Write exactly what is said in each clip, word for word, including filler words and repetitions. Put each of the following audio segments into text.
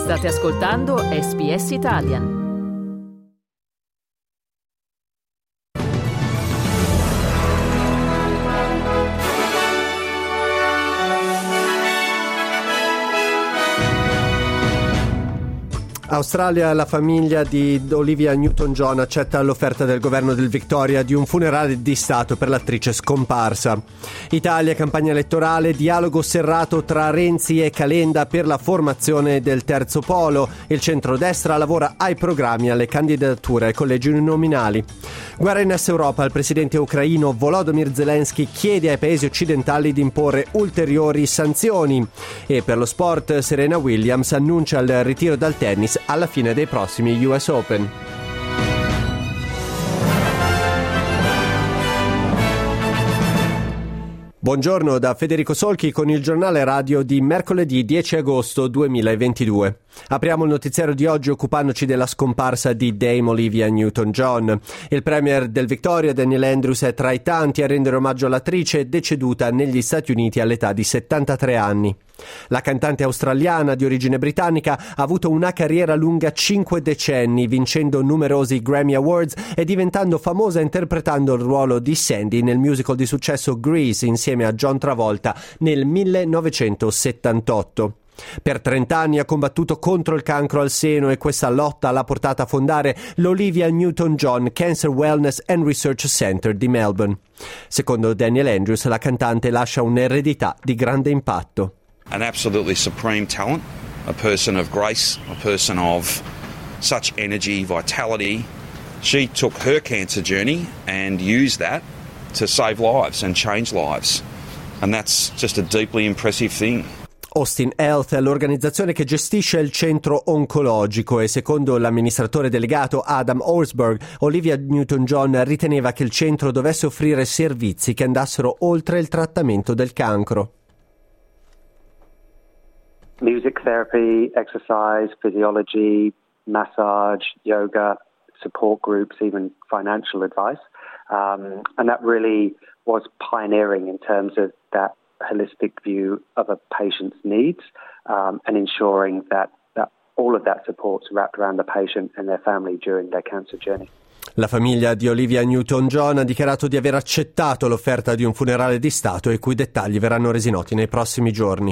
State ascoltando S B S Italian. Australia, la famiglia di Olivia Newton-John accetta l'offerta del governo del Victoria di un funerale di Stato per l'attrice scomparsa. Italia, campagna elettorale, dialogo serrato tra Renzi e Calenda per la formazione del terzo polo. Il centrodestra lavora ai programmi alle candidature ai collegi uninominali. Guerra in Est Europa, il presidente ucraino Volodymyr Zelensky chiede ai paesi occidentali di imporre ulteriori sanzioni. E per lo sport, Serena Williams annuncia il ritiro dal tennis alla fine dei prossimi U S Open. Buongiorno da Federico Solchi con il giornale radio di mercoledì dieci agosto duemilaventidue. Apriamo il notiziario di oggi occupandoci della scomparsa di Dame Olivia Newton-John. Il premier del Victoria, Daniel Andrews, è tra i tanti a rendere omaggio all'attrice deceduta negli Stati Uniti all'età di settantatré anni. La cantante australiana di origine britannica ha avuto una carriera lunga cinque decenni, vincendo numerosi Grammy Awards e diventando famosa interpretando il ruolo di Sandy nel musical di successo Grease insieme a John Travolta nel millenovecentosettantotto. Per trent'anni ha combattuto contro il cancro al seno e questa lotta l'ha portata a fondare l'Olivia Newton-John Cancer Wellness and Research Center di Melbourne. Secondo Daniel Andrews, la cantante lascia un'eredità di grande impatto. An absolutely supreme talent, a person of grace, a person of such energy, vitality. She took her cancer journey and used that to save lives and change lives. And that's just a deeply impressive thing. Austin Health è l'organizzazione che gestisce il centro oncologico e secondo l'amministratore delegato Adam Horsburgh, Olivia Newton-John riteneva che il centro dovesse offrire servizi che andassero oltre il trattamento del cancro. Music therapy, exercise, physiology, massage, yoga, support groups, even financial advice. Um, and that really was pioneering in terms of that holistic view of a patient's needs um, and ensuring that, that all of that support's wrapped around the patient and their family during their cancer journey. La famiglia di Olivia Newton-John ha dichiarato di aver accettato l'offerta di un funerale di Stato i cui dettagli verranno resi noti nei prossimi giorni.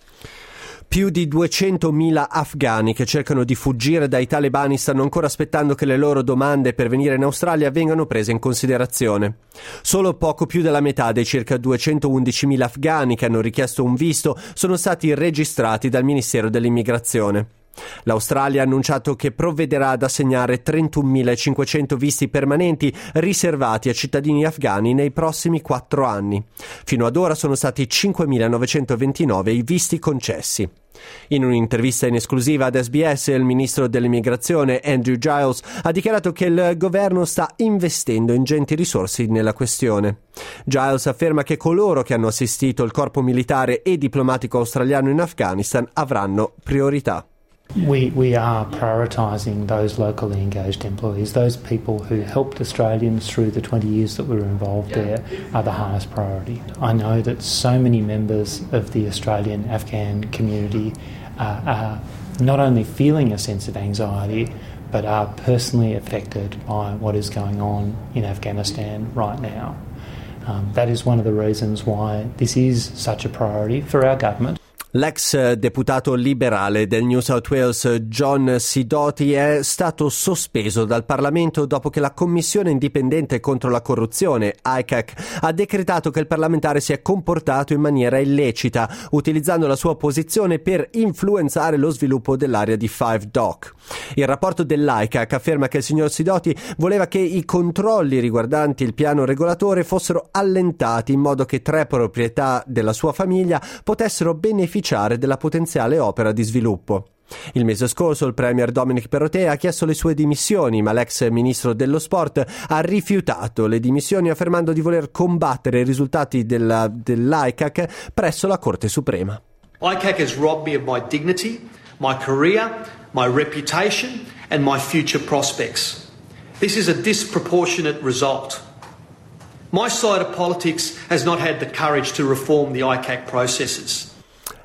Più di duecentomila afghani che cercano di fuggire dai talebani stanno ancora aspettando che le loro domande per venire in Australia vengano prese in considerazione. Solo poco più della metà dei circa duecentoundicimila afghani che hanno richiesto un visto sono stati registrati dal Ministero dell'Immigrazione. L'Australia ha annunciato che provvederà ad assegnare trentunomilacinquecento visti permanenti riservati a cittadini afghani nei prossimi quattro anni. Fino ad ora sono stati cinquemilanovecentoventinove i visti concessi. In un'intervista in esclusiva ad S B S, il ministro dell'immigrazione Andrew Giles ha dichiarato che il governo sta investendo ingenti risorse nella questione. Giles afferma che coloro che hanno assistito il corpo militare e diplomatico australiano in Afghanistan avranno priorità. We we are prioritising those locally engaged employees. Those people who helped Australians through the twenty years that we were involved there are the highest priority. I know that so many members of the Australian Afghan community uh, are not only feeling a sense of anxiety, but are personally affected by what is going on in Afghanistan right now. Um, that is one of the reasons why this is such a priority for our government. L'ex deputato liberale del New South Wales John Sidoti è stato sospeso dal Parlamento dopo che la Commissione indipendente contro la corruzione, I C A C, ha decretato che il parlamentare si è comportato in maniera illecita, utilizzando la sua posizione per influenzare lo sviluppo dell'area di Five Dock. Il rapporto dell'I C A C afferma che il signor Sidoti voleva che i controlli riguardanti il piano regolatore fossero allentati in modo che tre proprietà della sua famiglia potessero beneficiare della potenziale opera di sviluppo. Il mese scorso il premier Dominic Perrottet ha chiesto le sue dimissioni, ma l'ex ministro dello sport ha rifiutato le dimissioni affermando di voler combattere i risultati della, dell'I C A C presso la Corte Suprema. I C A C has robbed me of my dignity, my career, my reputation and my future prospects. This is a disproportionate result. My side of politics has not had the courage to reform the I C A C processes.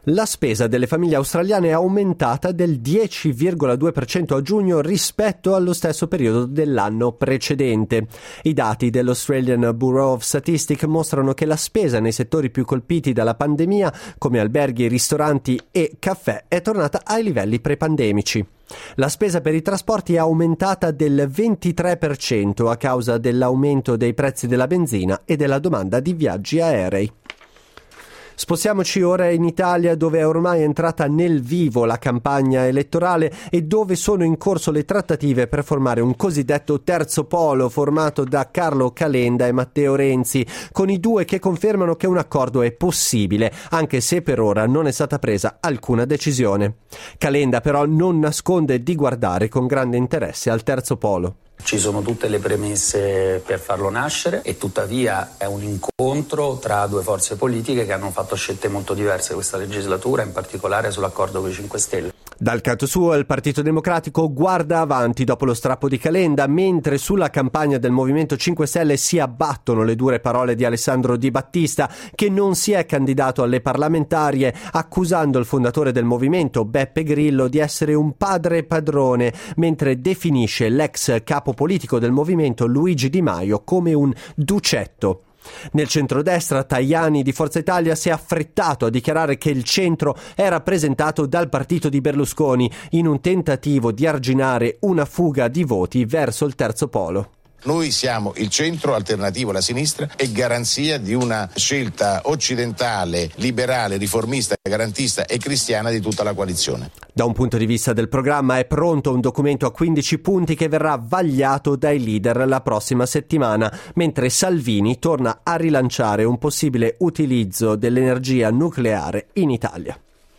La spesa delle famiglie australiane è aumentata del dieci virgola due per cento a giugno rispetto allo stesso periodo dell'anno precedente. I dati dell'Australian Bureau of Statistics mostrano che la spesa nei settori più colpiti dalla pandemia, come alberghi, ristoranti e caffè, è tornata ai livelli prepandemici. La spesa per i trasporti è aumentata del ventitré per cento a causa dell'aumento dei prezzi della benzina e della domanda di viaggi aerei. Spostiamoci ora in Italia, dove è ormai entrata nel vivo la campagna elettorale e dove sono in corso le trattative per formare un cosiddetto terzo polo formato da Carlo Calenda e Matteo Renzi, con i due che confermano che un accordo è possibile, anche se per ora non è stata presa alcuna decisione. Calenda però non nasconde di guardare con grande interesse al terzo polo. Ci sono tutte le premesse per farlo nascere e tuttavia è un incontro tra due forze politiche che hanno fatto scelte molto diverse questa legislatura, in particolare sull'accordo con i cinque Stelle. Dal canto suo il Partito Democratico guarda avanti dopo lo strappo di Calenda, mentre sulla campagna del Movimento cinque Stelle si abbattono le dure parole di Alessandro Di Battista, che non si è candidato alle parlamentarie, accusando il fondatore del movimento, Beppe Grillo, di essere un padre padrone, mentre definisce l'ex capo politico del movimento, Luigi Di Maio, come un ducetto. Nel centrodestra, Tajani di Forza Italia si è affrettato a dichiarare che il centro è rappresentato dal partito di Berlusconi, in un tentativo di arginare una fuga di voti verso il terzo polo. Noi siamo il centro alternativo alla sinistra e garanzia di una scelta occidentale, liberale, riformista, garantista e cristiana di tutta la coalizione. Da un punto di vista del programma è pronto un documento a quindici punti che verrà vagliato dai leader la prossima settimana, mentre Salvini torna a rilanciare un possibile utilizzo dell'energia nucleare in Italia.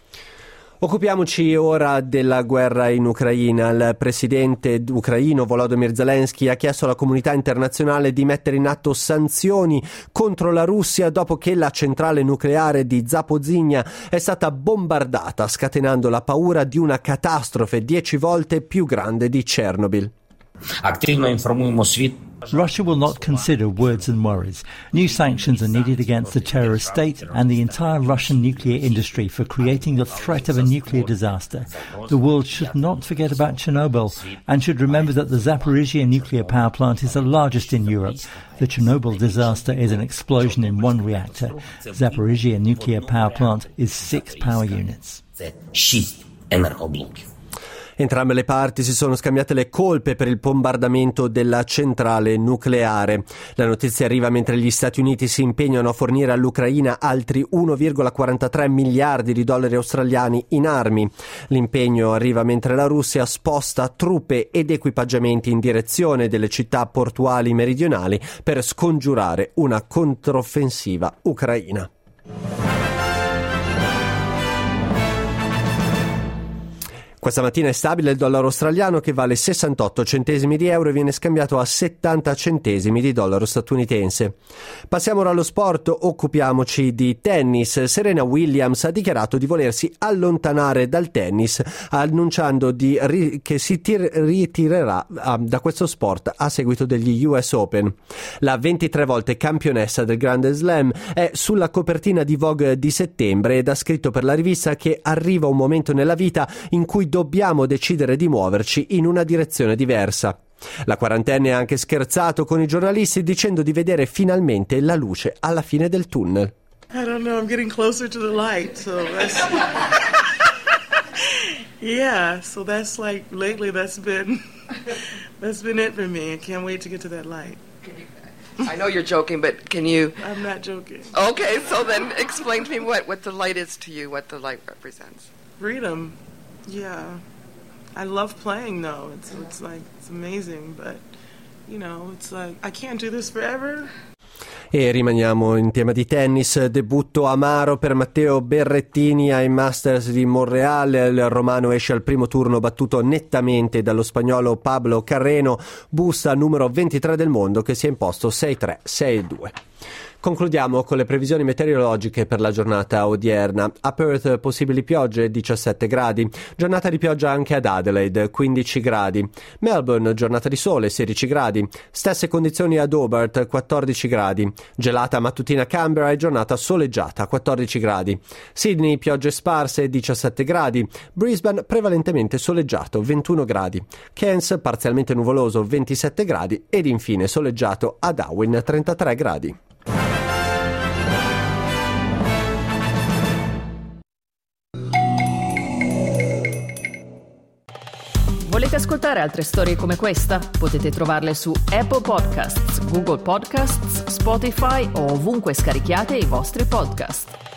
Occupiamoci ora della guerra in Ucraina. Il presidente ucraino Volodymyr Zelensky ha chiesto alla comunità internazionale di mettere in atto sanzioni contro la Russia dopo che la centrale nucleare di Zaporizhzhia è stata bombardata, scatenando la paura di una catastrofe dieci volte più grande di Chernobyl. Активно інформуємо світ. Russia will not consider words and worries. New sanctions are needed against the terrorist state and the entire Russian nuclear industry for creating the threat of a nuclear disaster. The world should not forget about Chernobyl and should remember that the Zaporizhzhia nuclear power plant is the largest in Europe. The Chernobyl disaster is an explosion in one reactor. Zaporizhzhia nuclear power plant is six power units. Це шість енергоблоків. Entrambe le parti si sono scambiate le colpe per il bombardamento della centrale nucleare. La notizia arriva mentre gli Stati Uniti si impegnano a fornire all'Ucraina altri uno virgola quarantatré miliardi di dollari australiani in armi. L'impegno arriva mentre la Russia sposta truppe ed equipaggiamenti in direzione delle città portuali meridionali per scongiurare una controffensiva ucraina. Questa mattina è stabile il dollaro australiano, che vale sessantotto centesimi di euro e viene scambiato a settanta centesimi di dollaro statunitense. Passiamo ora allo sport, occupiamoci di tennis. Serena Williams ha dichiarato di volersi allontanare dal tennis, annunciando di ri- che si tir- ritirerà uh, da questo sport a seguito degli U S Open. La ventitré volte campionessa del Grand Slam è sulla copertina di Vogue di settembre ed ha scritto per la rivista che arriva un momento nella vita in cui dobbiamo decidere di muoverci in una direzione diversa. La quarantenne ha anche scherzato con i giornalisti dicendo di vedere finalmente la luce alla fine del tunnel. I don't know, I'm getting closer to the light, so that's yeah, so that's like lately that's been that's been it for me. I can't wait to get to that light. I know you're joking, but can you... I'm not joking. Okay, so then explain to me what, what the light is to you, what the light represents. Freedom. Yeah, I love playing though. It's it's like it's amazing, but you know, it's like I can't do this forever. E rimaniamo in tema di tennis. Debutto amaro per Matteo Berrettini ai Masters di Montreal. Il romano esce al primo turno battuto nettamente dallo spagnolo Pablo Carreno, busta numero ventitré del mondo, che si è imposto sei tre sei due. Concludiamo con le previsioni meteorologiche per la giornata odierna. A Perth possibili piogge, diciassette gradi. Giornata di pioggia anche ad Adelaide, quindici gradi. Melbourne, giornata di sole, sedici gradi. Stesse condizioni ad Hobart, quattordici gradi. Gelata mattutina a Canberra e giornata soleggiata, quattordici gradi. Sydney, piogge sparse, diciassette gradi. Brisbane, prevalentemente soleggiato, ventuno gradi. Cairns, parzialmente nuvoloso, ventisette gradi. Ed infine soleggiato a Darwin, trentatré gradi. Volete ascoltare altre storie come questa? Potete trovarle su Apple Podcasts, Google Podcasts, Spotify o ovunque scarichiate i vostri podcast.